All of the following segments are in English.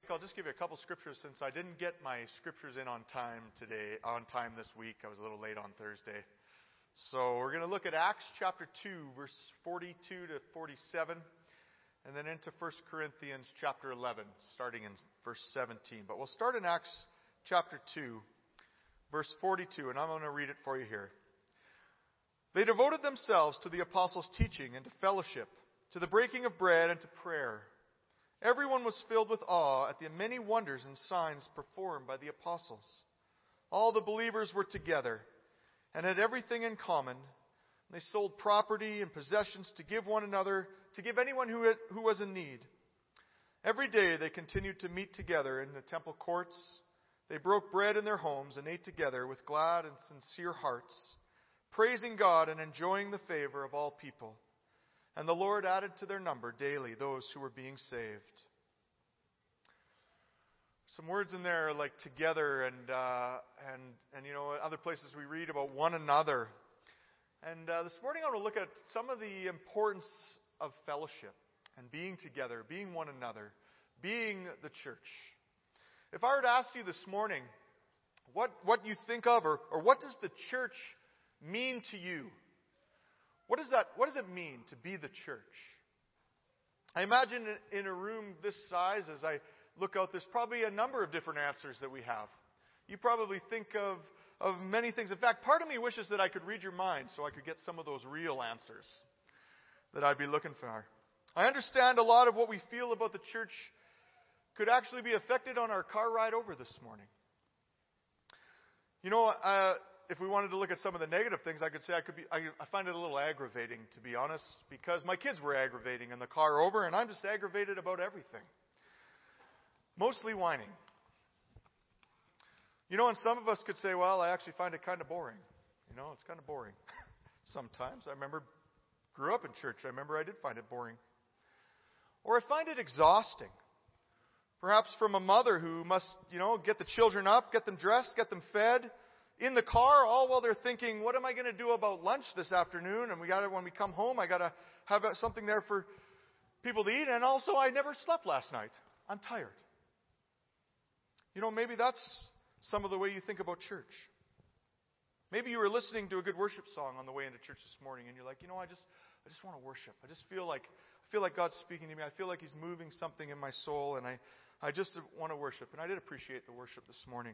I'll just give you a couple scriptures since I didn't get my scriptures in on time this week. I was a little late on Thursday. So we're going to look at Acts chapter 2, verse 42 to 47, and then into 1 Corinthians chapter 11, starting in verse 17. But we'll start in Acts chapter 2, verse 42, and I'm going to read it for you here. They devoted themselves to the apostles' teaching and to fellowship, to the breaking of bread and to prayer. Everyone was filled with awe at the many wonders and signs performed by the apostles. All the believers were together and had everything in common. They sold property and possessions to give one another, to give anyone who was in need. Every day they continued to meet together in the temple courts. They broke bread in their homes and ate together with glad and sincere hearts, praising God and enjoying the favor of all people. And the Lord added to their number daily those who were being saved. Some words in there like together and you know, other places we read about one another. And this morning I want to look at some of the importance of fellowship and being together, being one another, being the church. If I were to ask you this morning what you think of or what does the church mean to you? What does it mean to be the church? I imagine in a room this size, as I look out, there's probably a number of different answers that we have. You probably think of many things. In fact, part of me wishes that I could read your mind so I could get some of those real answers that I'd be looking for. I understand a lot of what we feel about the church could actually be affected on our car ride over this morning. You know, if we wanted to look at some of the negative things, I could say I find it a little aggravating, to be honest, because my kids were aggravating in the car over, and I'm just aggravated about everything. Mostly whining. You know, and some of us could say, well, I actually find it kind of boring. You know, it's kind of boring. Sometimes. Grew up in church. I remember I did find it boring. Or I find it exhausting. Perhaps from a mother who must, you know, get the children up, get them dressed, get them fed, in the car, all while they're thinking, what am I going to do about lunch this afternoon? And when we come home, I got to have something there for people to eat. And also, I never slept last night. I'm tired. You know, maybe that's some of the way you think about church. Maybe you were listening to a good worship song on the way into church this morning, and you're like, you know, I just want to worship. I just feel like God's speaking to me. I feel like He's moving something in my soul, and I just want to worship. And I did appreciate the worship this morning.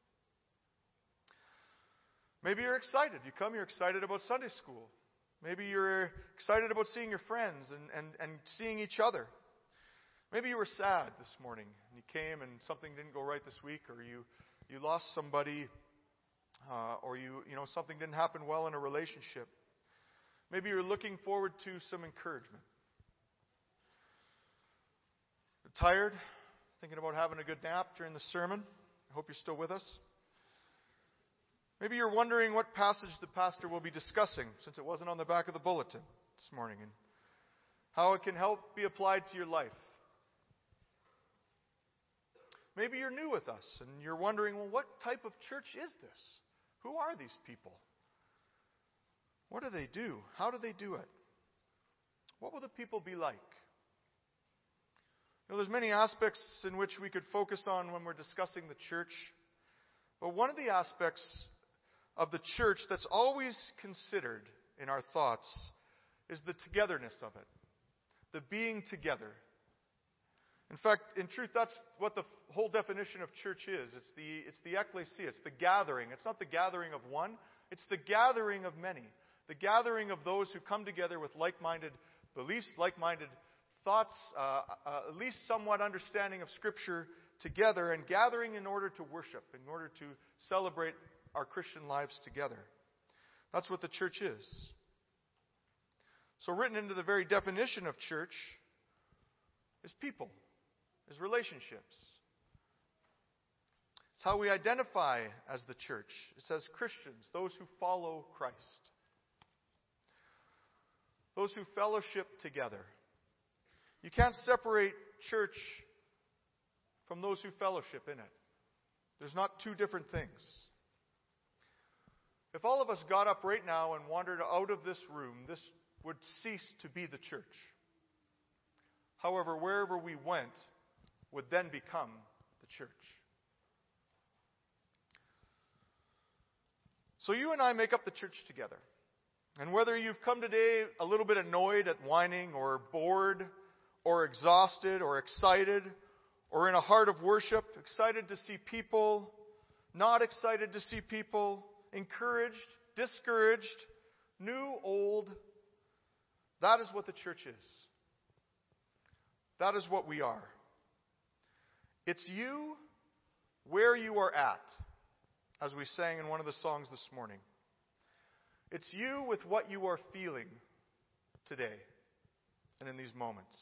Maybe you're excited. You come, you're excited about Sunday school. Maybe you're excited about seeing your friends and seeing each other. Maybe you were sad this morning and you came and something didn't go right this week, or you lost somebody, or you know something didn't happen well in a relationship. Maybe you're looking forward to some encouragement. You're tired, thinking about having a good nap during the sermon. I hope you're still with us. Maybe you're wondering what passage the pastor will be discussing, since it wasn't on the back of the bulletin this morning, and how it can help be applied to your life. Maybe you're new with us, and you're wondering, well, what type of church is this? Who are these people? What do they do? How do they do it? What will the people be like? You know, there's many aspects in which we could focus on when we're discussing the church, but one of the aspects of the church that's always considered in our thoughts is the togetherness of it, the being together. In fact, in truth, that's what the whole definition of church is. It's the ecclesia, it's the gathering. It's not the gathering of one, it's the gathering of many. The gathering of those who come together with like-minded beliefs, like-minded thoughts, at least somewhat understanding of Scripture together, and gathering in order to worship, in order to celebrate our Christian lives together. That's what the church is. So written into the very definition of church is people, is relationships. It's how we identify as the church. It says Christians, those who follow Christ. Those who fellowship together. You can't separate church from those who fellowship in it. There's not two different things. If all of us got up right now and wandered out of this room, this would cease to be the church. However, wherever we went would then become the church. So you and I make up the church together. And whether you've come today a little bit annoyed at whining, or bored, or exhausted, or excited, or in a heart of worship, excited to see people, not excited to see people, encouraged, discouraged, new, old, that is what the church is. That is what we are. It's you where you are at, as we sang in one of the songs this morning. It's you with what you are feeling today and in these moments.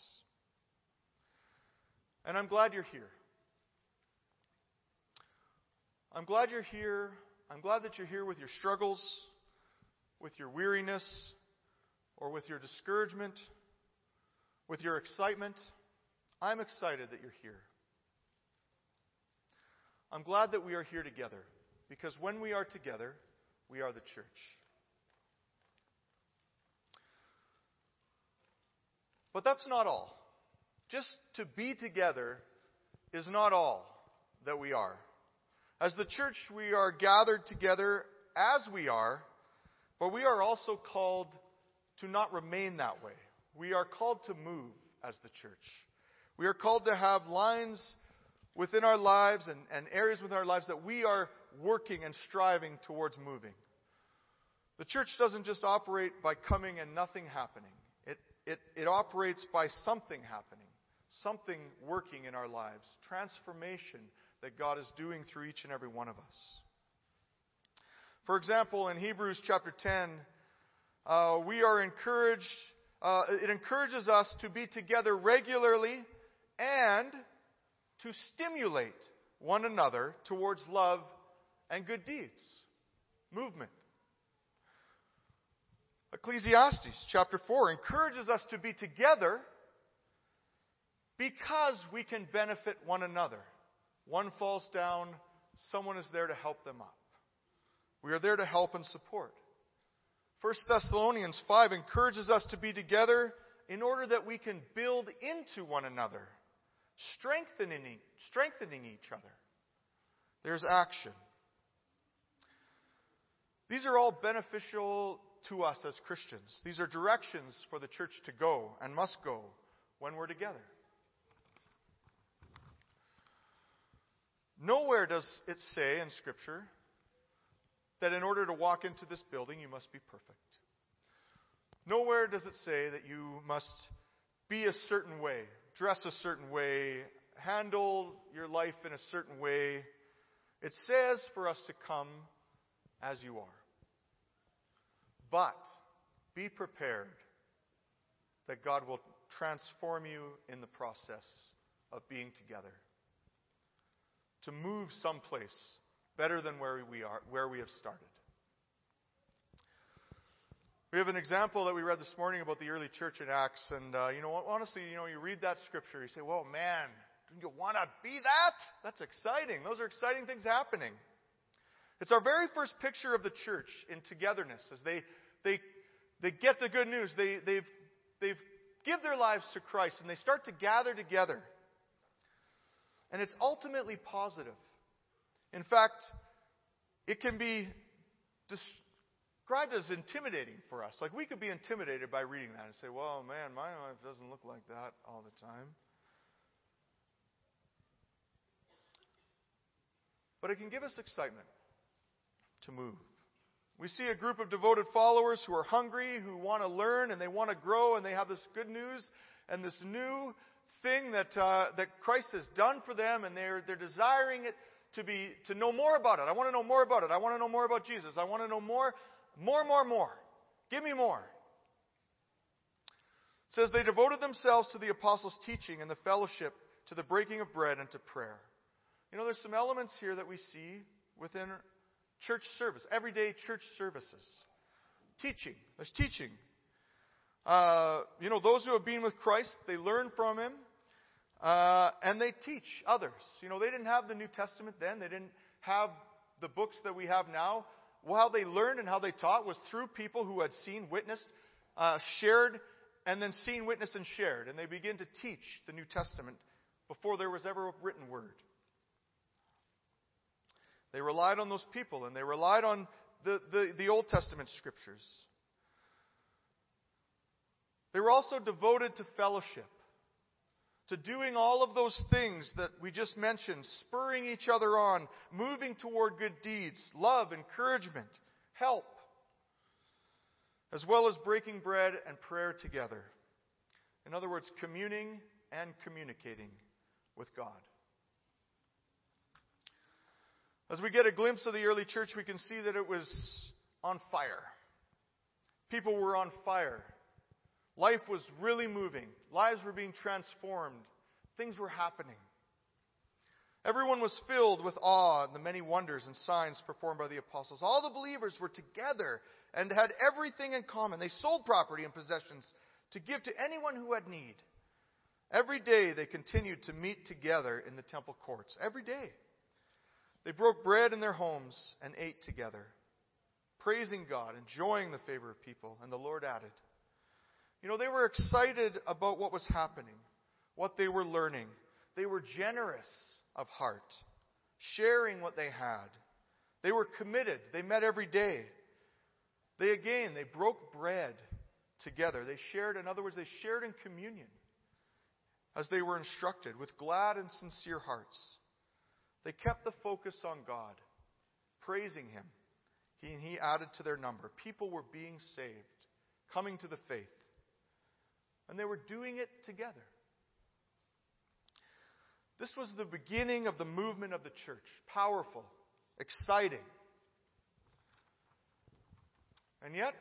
And I'm glad you're here. I'm glad you're here. I'm glad that you're here with your struggles, with your weariness, or with your discouragement, with your excitement. I'm excited that you're here. I'm glad that we are here together, because when we are together, we are the church. But that's not all. Just to be together is not all that we are. As the church, we are gathered together as we are, but we are also called to not remain that way. We are called to move as the church. We are called to have lines within our lives and areas within our lives that we are working and striving towards moving. The church doesn't just operate by coming and nothing happening. It operates by something happening, something working in our lives, transformation that God is doing through each and every one of us. For example, in Hebrews chapter 10, we are encouraged, it encourages us to be together regularly and to stimulate one another towards love and good deeds. Movement. Ecclesiastes chapter 4 encourages us to be together because we can benefit one another. One falls down, someone is there to help them up. We are there to help and support. 1 Thessalonians 5 encourages us to be together in order that we can build into one another, strengthening each other. There's action. These are all beneficial to us as Christians. These are directions for the church to go and must go when we're together. Nowhere does it say in Scripture that in order to walk into this building you must be perfect. Nowhere does it say that you must be a certain way, dress a certain way, handle your life in a certain way. It says for us to come as you are. But be prepared that God will transform you in the process of being together. To move someplace better than where we have started. We have an example that we read this morning about the early church in Acts, and honestly, you read that scripture, you say, "Well, man, do you want to be that? That's exciting. Those are exciting things happening." It's our very first picture of the church in togetherness as they get the good news. They give their lives to Christ and they start to gather together. And it's ultimately positive. In fact, it can be described as intimidating for us. Like we could be intimidated by reading that and say, "Well, man, my life doesn't look like that all the time." But it can give us excitement to move. We see a group of devoted followers who are hungry, who want to learn, and they want to grow, and they have this good news and this new thing that Christ has done for them, and they're desiring it to know more about it. I want to know more about it. I want to know more about Jesus. I want to know more. Give me more. It says they devoted themselves to the apostles' teaching and the fellowship, to the breaking of bread and to prayer. There's some elements here that we see within church service, everyday church services. Teaching. There's teaching. Those who have been with Christ, they learn from Him, and they teach others. They didn't have the New Testament then. They didn't have the books that we have now. Well, how they learned and how they taught was through people who had seen, witnessed, shared, and then seen, witnessed, and shared. And they begin to teach the New Testament before there was ever a written word. They relied on those people, and they relied on the Old Testament scriptures. They were also devoted to fellowship, to doing all of those things that we just mentioned, spurring each other on, moving toward good deeds, love, encouragement, help, as well as breaking bread and prayer together. In other words, communing and communicating with God. As we get a glimpse of the early church, we can see that it was on fire. People were on fire. Life was really moving. Lives were being transformed. Things were happening. Everyone was filled with awe at the many wonders and signs performed by the apostles. All the believers were together and had everything in common. They sold property and possessions to give to anyone who had need. Every day they continued to meet together in the temple courts. Every day. They broke bread in their homes and ate together, praising God, enjoying the favor of people, and the Lord added. They were excited about what was happening, what they were learning. They were generous of heart, sharing what they had. They were committed. They met every day. They broke bread together. They shared, in other words, they shared in communion as they were instructed with glad and sincere hearts. They kept the focus on God, praising Him. He added to their number. People were being saved, coming to the faith. And they were doing it together. This was the beginning of the movement of the church. Powerful, exciting. And yet,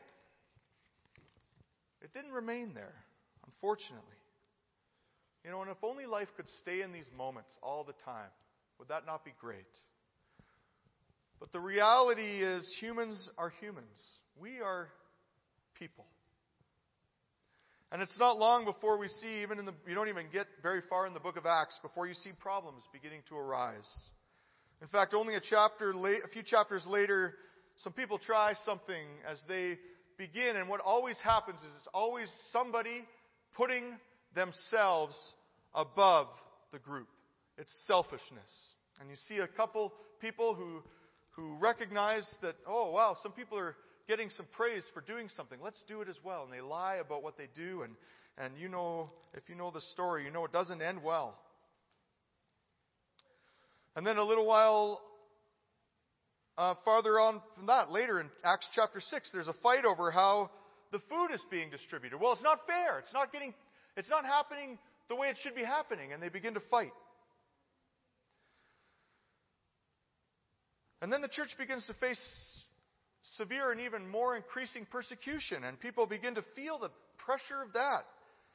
it didn't remain there, unfortunately. And if only life could stay in these moments all the time, would that not be great? But the reality is humans are humans. We are people. And it's not long before we see, you don't even get very far in the book of Acts before you see problems beginning to arise. In fact, only a few chapters later, some people try something as they begin. And what always happens is it's always somebody putting themselves above the group. It's selfishness. And you see a couple people who recognize that, oh, wow, some people are getting some praise for doing something. Let's do it as well. And they lie about what they do. And if you know the story, it doesn't end well. And then a little while farther on from that, later in Acts chapter 6, there's a fight over how the food is being distributed. Well, it's not fair. It's not happening the way it should be happening. And they begin to fight. And then the church begins to face severe and even more increasing persecution. And people begin to feel the pressure of that.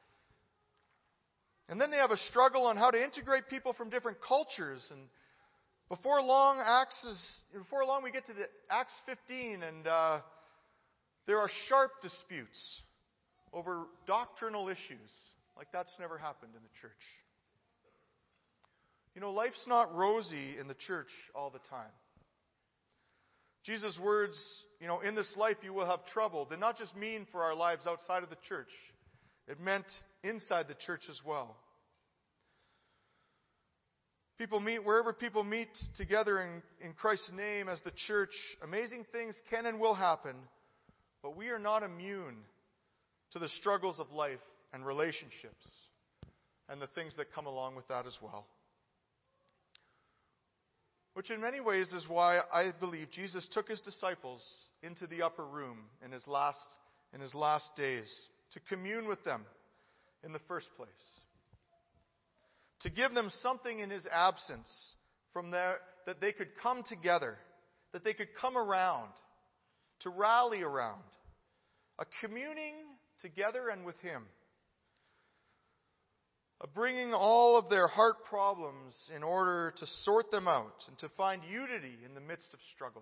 And then they have a struggle on how to integrate people from different cultures. And before long we get to the Acts 15, and there are sharp disputes over doctrinal issues. Like that's never happened in the church. Life's not rosy in the church all the time. Jesus' words, in this life you will have trouble, did not just mean for our lives outside of the church. It meant inside the church as well. Wherever people meet together in Christ's name as the church, amazing things can and will happen, but we are not immune to the struggles of life and relationships and the things that come along with that as well. Which in many ways is why I believe Jesus took His disciples into the upper room in His last days to commune with them in the first place. To give them something in His absence from there that they could come together, that they could come around, to rally around. A communing together and with Him. Of bringing all of their heart problems in order to sort them out and to find unity in the midst of struggle.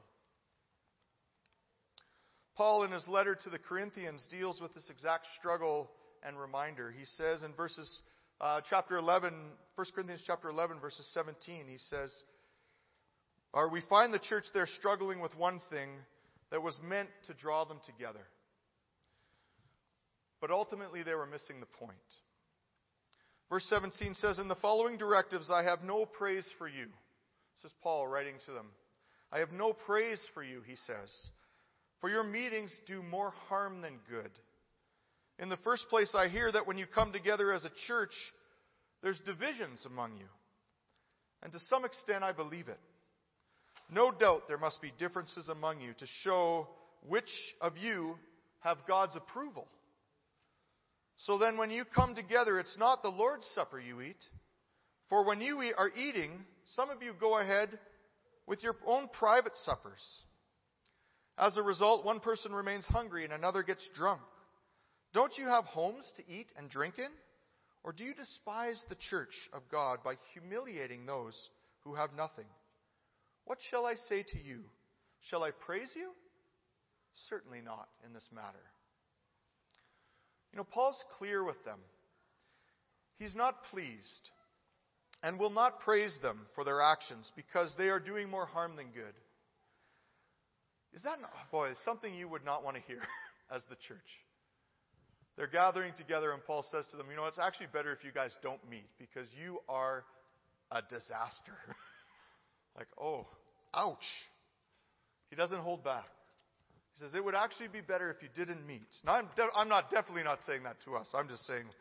Paul, in his letter to the Corinthians, deals with this exact struggle and reminder. He says in chapter 11, 1 Corinthians chapter 11, verses 17, he says, we find the church there struggling with one thing that was meant to draw them together. But ultimately they were missing the point. Verse 17 says, "In the following directives I have no praise for you." This is Paul writing to them. "I have no praise for you," he says, "for your meetings do more harm than good. In the first place, I hear that when you come together as a church, there's divisions among you. And to some extent, I believe it. No doubt there must be differences among you to show which of you have God's approval. So then when you come together, it's not the Lord's Supper you eat. For when you are eating, some of you go ahead with your own private suppers. As a result, one person remains hungry and another gets drunk. Don't you have homes to eat and drink in? Or do you despise the church of God by humiliating those who have nothing? What shall I say to you? Shall I praise you? Certainly not in this matter." Paul's clear with them. He's not pleased and will not praise them for their actions because they are doing more harm than good. Is that, something you would not want to hear as the church? They're gathering together and Paul says to them, it's actually better if you guys don't meet because you are a disaster. Like, oh, ouch. He doesn't hold back. He says, it would actually be better if you didn't meet. Now, I'm definitely not saying that to us. I'm just saying.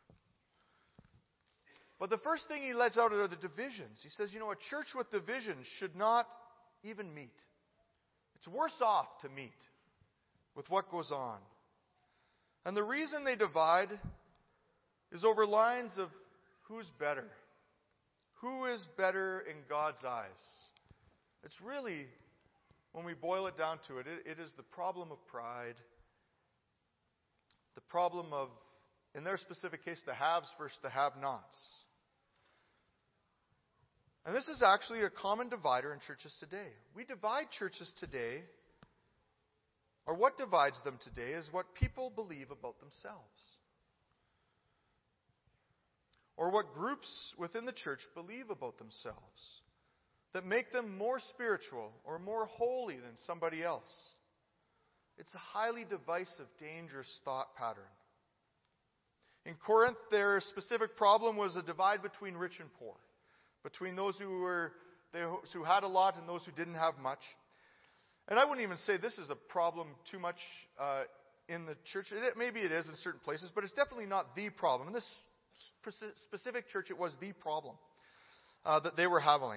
But the first thing he lets out are the divisions. He says, a church with divisions should not even meet. It's worse off to meet with what goes on. And the reason they divide is over lines of who's better. Who is better in God's eyes? It's really, when we boil it down to it, it is the problem of pride. The problem of, in their specific case, the haves versus the have-nots. And this is actually a common divider in churches today. We divide churches today, or what divides them today is what people believe about themselves. Or what groups within the church believe about themselves that make them more spiritual or more holy than somebody else. It's a highly divisive, dangerous thought pattern. In Corinth, their specific problem was a divide between rich and poor, between those who had a lot and those who didn't have much. And I wouldn't even say this is a problem too much in the church. Maybe it is in certain places, but it's definitely not the problem. In this specific church, it was the problem that they were having.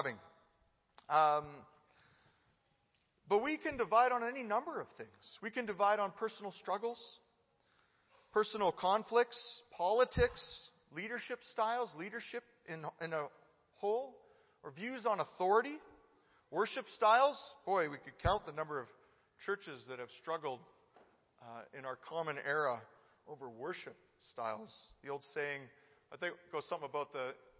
But we can divide on any number of things. We can divide on personal struggles, personal conflicts, politics, leadership styles, leadership in a whole, or views on authority, worship styles. Boy, we could count the number of churches that have struggled in our common era over worship styles. The old saying, I think it goes something about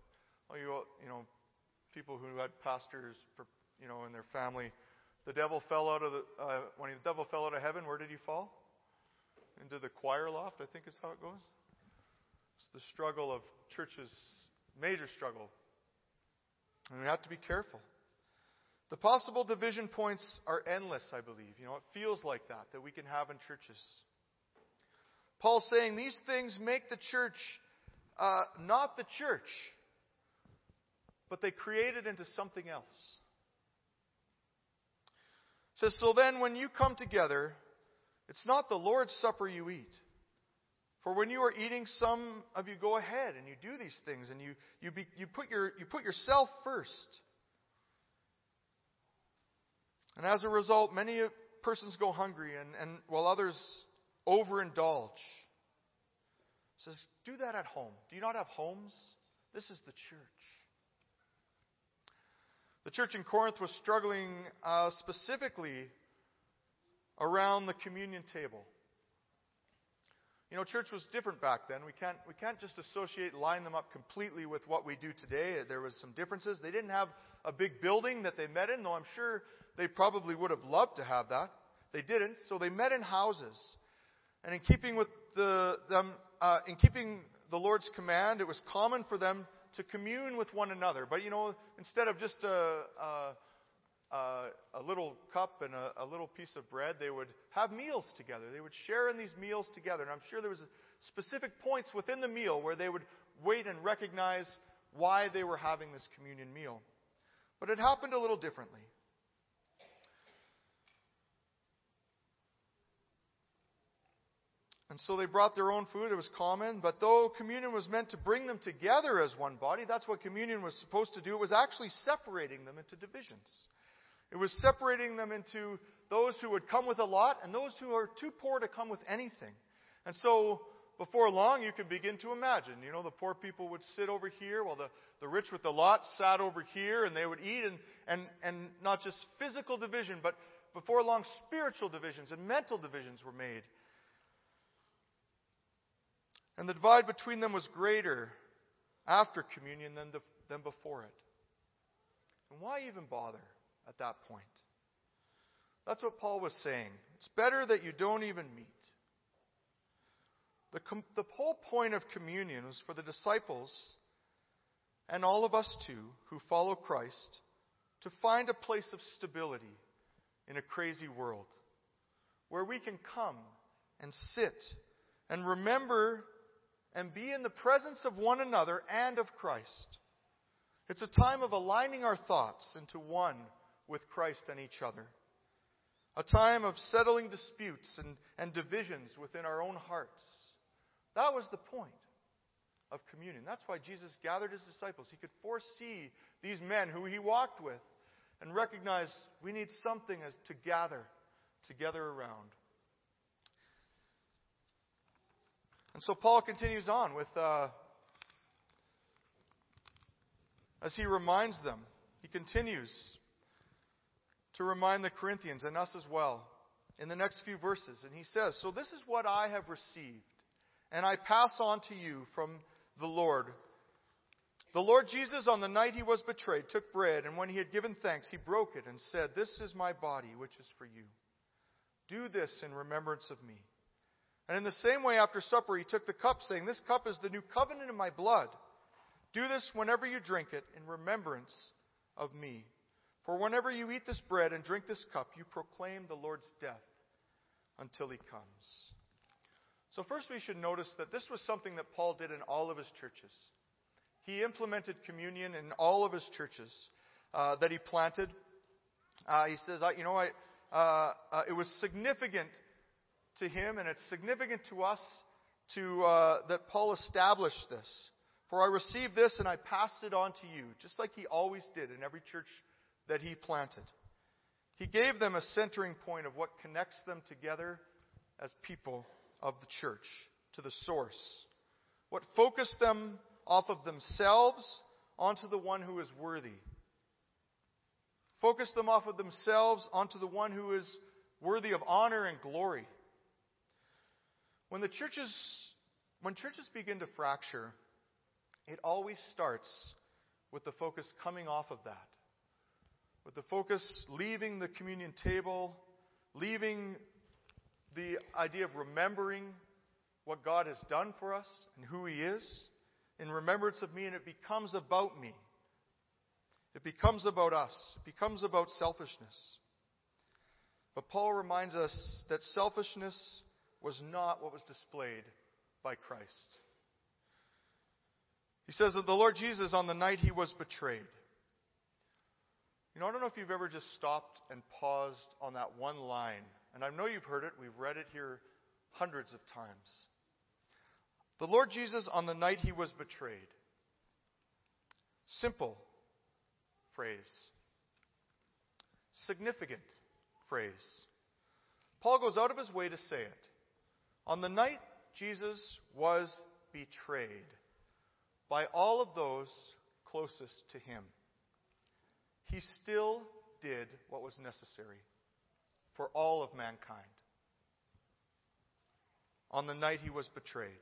people who had pastors, in their family. The devil fell out of when the devil fell out of heaven, where did he fall? Into the choir loft, I think is how it goes. It's the struggle of churches, major struggle. And we have to be careful. The possible division points are endless, I believe. It feels like that we can have in churches. Paul's saying these things make the church not the church, but they create it into something else. It says, so then when you come together, it's not the Lord's Supper you eat. For when you are eating, some of you go ahead and you do these things and you put yourself first. And as a result, many persons go hungry and while others overindulge. It says, do that at home. Do you not have homes? This is the church. The church in Corinth was struggling specifically around the communion table. Church was different back then. We can't just associate, line them up completely with what we do today. There was some differences. They didn't have a big building that they met in, though I'm sure they probably would have loved to have that. They didn't, so they met in houses. And in keeping with the Lord's command, it was common for them to commune with one another. But instead of just a little cup and a little piece of bread, they would have meals together. They would share in these meals together. And I'm sure there was specific points within the meal where they would wait and recognize why they were having this communion meal. But it happened a little differently. And so they brought their own food. It was common. But though communion was meant to bring them together as one body, that's what communion was supposed to do. It was actually separating them into divisions. It was separating them into those who would come with a lot and those who are too poor to come with anything. And so before long, you could begin to imagine, the poor people would sit over here while the rich with the lot sat over here, and they would eat, and not just physical division, but before long, spiritual divisions and mental divisions were made. And the divide between them was greater after communion than before it. And why even bother at that point? That's what Paul was saying. It's better that you don't even meet. The whole point of communion was for the disciples and all of us too who follow Christ to find a place of stability in a crazy world where we can come and sit and remember and be in the presence of one another and of Christ. It's a time of aligning our thoughts into one with Christ and each other. A time of settling disputes and divisions within our own hearts. That was the point of communion. That's why Jesus gathered his disciples. He could foresee these men who he walked with and recognize we need something to gather together around. And so Paul continues on with, as he reminds them, he continues to remind the Corinthians and us as well in the next few verses. And he says, "So this is what I have received, and I pass on to you from the Lord. The Lord Jesus, on the night he was betrayed, took bread, and when he had given thanks, he broke it and said, 'This is my body, which is for you. Do this in remembrance of me.' And in the same way, after supper, he took the cup, saying, 'This cup is the new covenant in my blood. Do this whenever you drink it in remembrance of me. For whenever you eat this bread and drink this cup, you proclaim the Lord's death until he comes.'" So first we should notice that this was something that Paul did in all of his churches. He implemented communion in all of his churches that he planted. He says, it was significant to him, and it's significant to us that Paul established this. "For I received this and I passed it on to you," just like he always did in every church that he planted. He gave them a centering point of what connects them together as people of the church, to the source. What focused them off of themselves onto the one who is worthy. Focused them off of themselves onto the one who is worthy of honor and glory. When churches begin to fracture, it always starts with the focus coming off of that. With the focus leaving the communion table, leaving the idea of remembering what God has done for us and who he is in remembrance of me, and it becomes about me. It becomes about us. It becomes about selfishness. But Paul reminds us that selfishness was not what was displayed by Christ. He says that the Lord Jesus, on the night he was betrayed. I don't know if you've ever just stopped and paused on that one line. And I know you've heard it. We've read it here hundreds of times. The Lord Jesus, on the night he was betrayed. Simple phrase. Significant phrase. Paul goes out of his way to say it. On the night Jesus was betrayed by all of those closest to him, he still did what was necessary for all of mankind. On the night he was betrayed.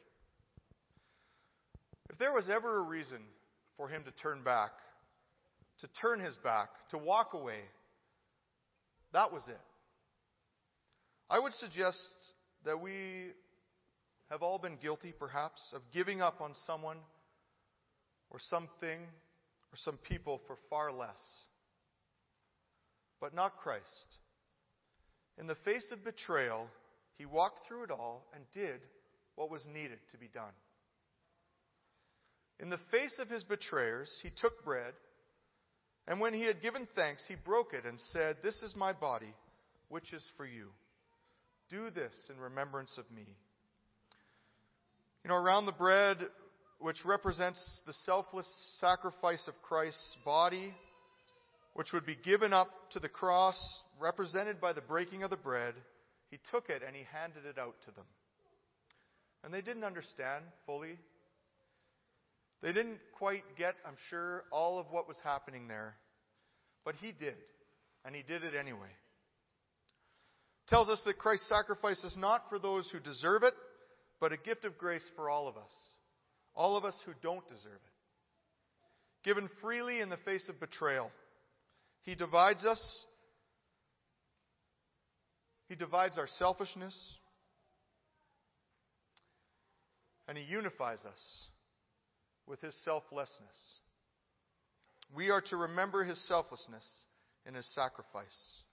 If there was ever a reason for him to turn back, to turn his back, to walk away, that was it. I would suggest that we have all been guilty, perhaps, of giving up on someone or something or some people for far less. But not Christ. In the face of betrayal, he walked through it all and did what was needed to be done. In the face of his betrayers, he took bread, and when he had given thanks, he broke it and said, "This is my body, which is for you. Do this in remembrance of me." Around the bread, which represents the selfless sacrifice of Christ's body, which would be given up to the cross, represented by the breaking of the bread, he took it and he handed it out to them. And they didn't understand fully. They didn't quite get, I'm sure, all of what was happening there. But he did. And he did it anyway. It tells us that Christ's sacrifice is not for those who deserve it, but a gift of grace for all of us. All of us who don't deserve it. Given freely in the face of betrayal. He divides us. He divides our selfishness. And he unifies us with his selflessness. We are to remember his selflessness in his sacrifice.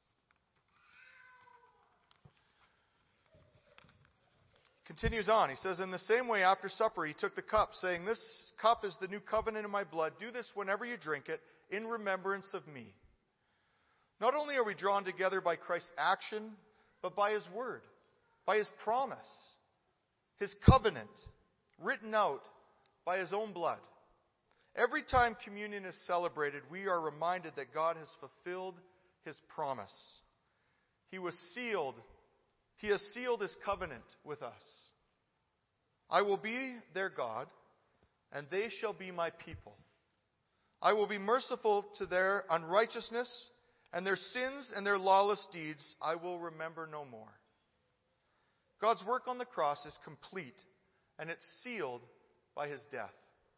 Continues on. He says, "In the same way, after supper, he took the cup, saying, 'This cup is the new covenant in my blood. Do this whenever you drink it, in remembrance of me.'" Not only are we drawn together by Christ's action, but by his word, by his promise, his covenant, written out by his own blood. Every time communion is celebrated, we are reminded that God has fulfilled his promise. He has sealed his covenant with us. "I will be their God, and they shall be my people. I will be merciful to their unrighteousness, and their sins and their lawless deeds I will remember no more." God's work on the cross is complete, and it's sealed by his death.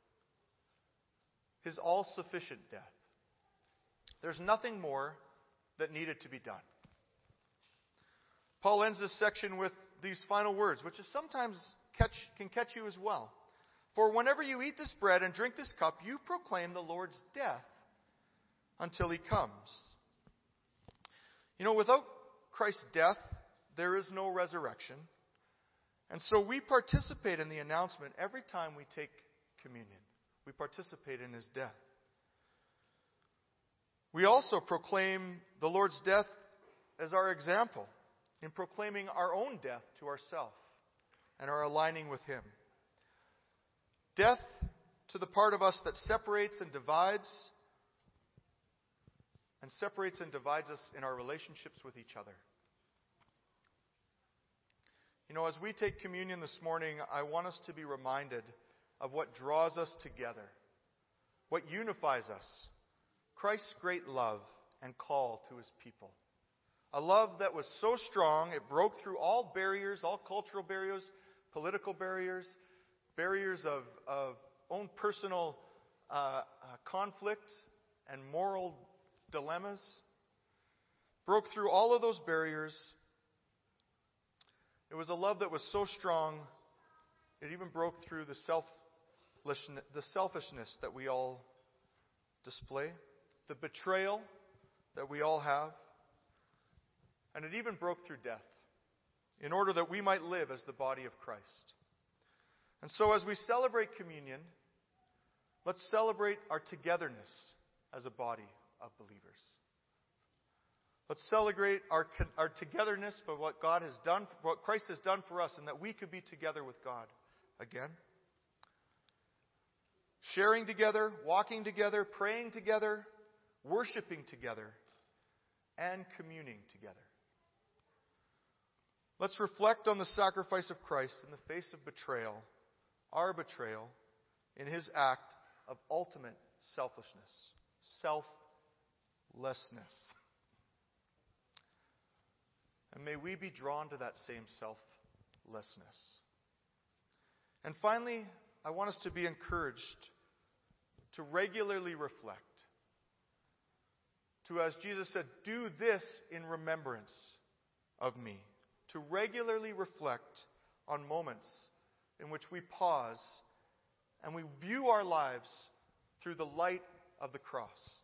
His all-sufficient death. There's nothing more that needed to be done. Paul ends this section with these final words, which is sometimes can catch you as well. "For whenever you eat this bread and drink this cup, you proclaim the Lord's death until he comes." Without Christ's death, there is no resurrection. And so we participate in the announcement every time we take communion. We participate in his death. We also proclaim the Lord's death as our example in proclaiming our own death to ourselves and our aligning with him. Death to the part of us that separates and divides us in our relationships with each other. As we take communion this morning, I want us to be reminded of what draws us together, what unifies us, Christ's great love and call to his people. A love that was so strong, it broke through all barriers, all cultural barriers, political barriers, barriers of own personal conflict and moral dilemmas. Broke through all of those barriers. It was a love that was so strong, it even broke through the selfishness that we all display, the betrayal that we all have, and it even broke through death in order that we might live as the body of Christ. And so as we celebrate communion, let's celebrate our togetherness as a body of believers. Let's celebrate our togetherness by what God has done, what Christ has done for us, and that we could be together with God again. Sharing together, walking together, praying together, worshiping together, and communing together. Let's reflect on the sacrifice of Christ in the face of betrayal, our betrayal, in his act of ultimate selfishness, selflessness. And may we be drawn to that same selflessness. And finally, I want us to be encouraged to regularly reflect. To, as Jesus said, do this in remembrance of me. To regularly reflect on moments in which we pause and we view our lives through the light of the cross.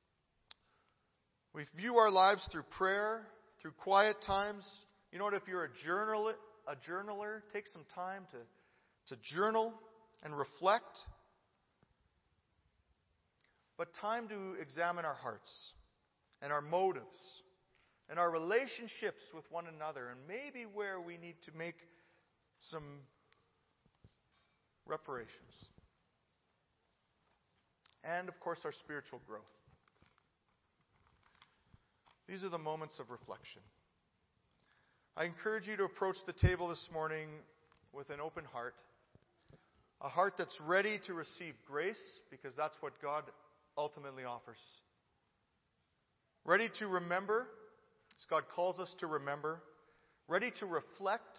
We view our lives through prayer, through quiet times. You know what? If you're a journaler, take some time to journal and reflect but time to examine our hearts and our motives and our relationships with one another, and maybe where we need to make some reparations. And, of course, our spiritual growth. These are the moments of reflection. I encourage you to approach the table this morning with an open heart. A heart that's ready to receive grace, because that's what God ultimately offers. Ready to remember, as God calls us to remember. Ready to reflect.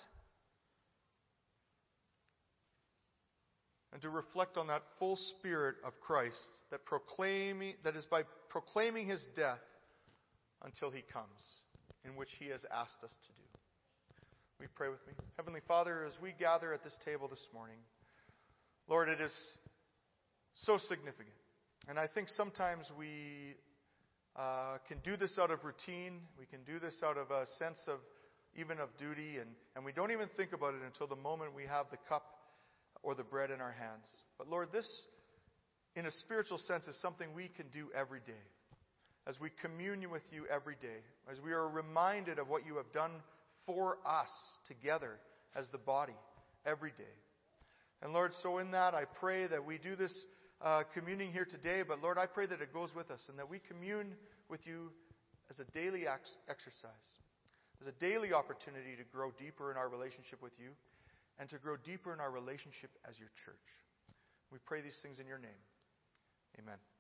And to reflect on that full spirit of Christ that is by proclaiming His death until He comes, in which He has asked us to do. Will you pray with me? Heavenly Father, as we gather at this table this morning, Lord, it is so significant. And I think sometimes we can do this out of routine. We can do this out of a sense of even of duty. And we don't even think about it until the moment we have the cup or the bread in our hands. But Lord, this, in a spiritual sense, is something we can do every day. As we commune with You every day. As we are reminded of what You have done for us together as the body every day. And Lord, so in that I pray that we do this communing here today, but Lord, I pray that it goes with us and that we commune with You as a daily exercise, as a daily opportunity to grow deeper in our relationship with You and to grow deeper in our relationship as Your church. We pray these things in Your name. Amen.